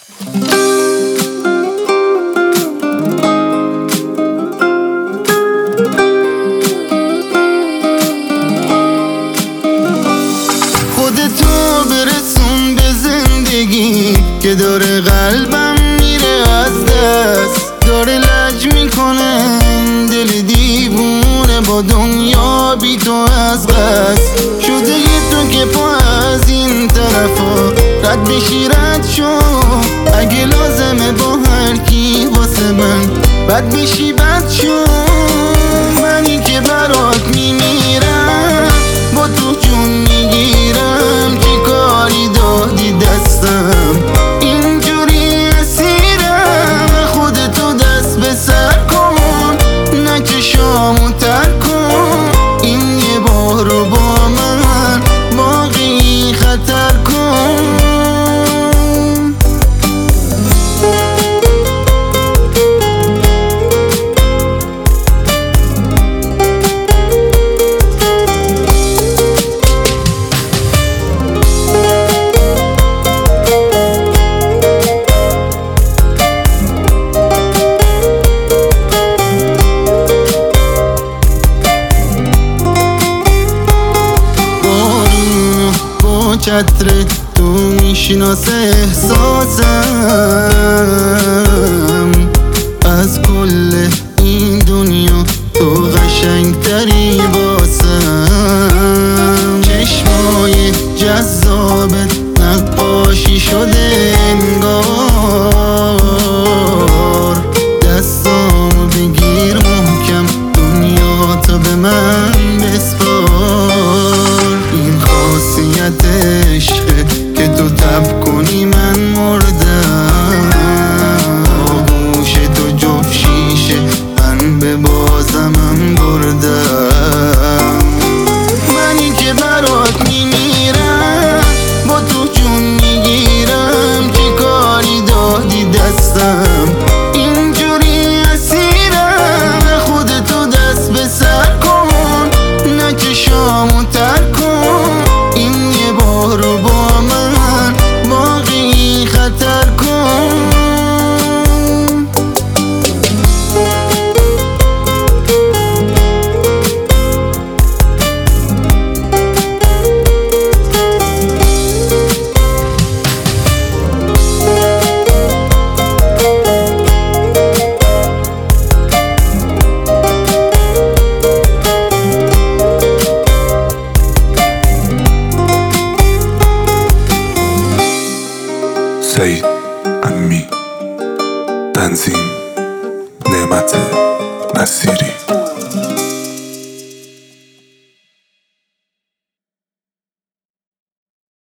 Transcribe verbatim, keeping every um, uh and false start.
خودتو برسون به زندگی که داره قلبم میره از دست، داره لج میکنه دل دیوونه با دنیا بی تو از قصد شده. یه تو که پا از این طرفا رد بشی رد شو، اگه لازمه با هر کی واسه من بد بشی بد شو. منی که برات میمیرم با تو جون میگیرم، چی کاری دادی دستم اینجوری اسیرم. خودتو دست به سر کن، نه چشامو تر کن، این یه بارو با من باقی خطر کن. چتر تو میشناسه احساسم، از کل این دنیا تو قشنگتری واسم. چشمای جذابت نقاشی شده انگار، دستامو بگیر محکم دنیا تا به من بسپار. این خاصیت عشقه که تو تب کنی من مردم، آغوش تو جفت شیشه من به بازمم بردم. منی که برات میمیرم با تو جون میگیرم، چی کاری دادی دستم اینجوری اسیرم. خودتو دست به سر کن، نه چشامو تر کن، این یه بارو با من باقی خطر کن. سعید امی، تنظیم نعمت نصیری.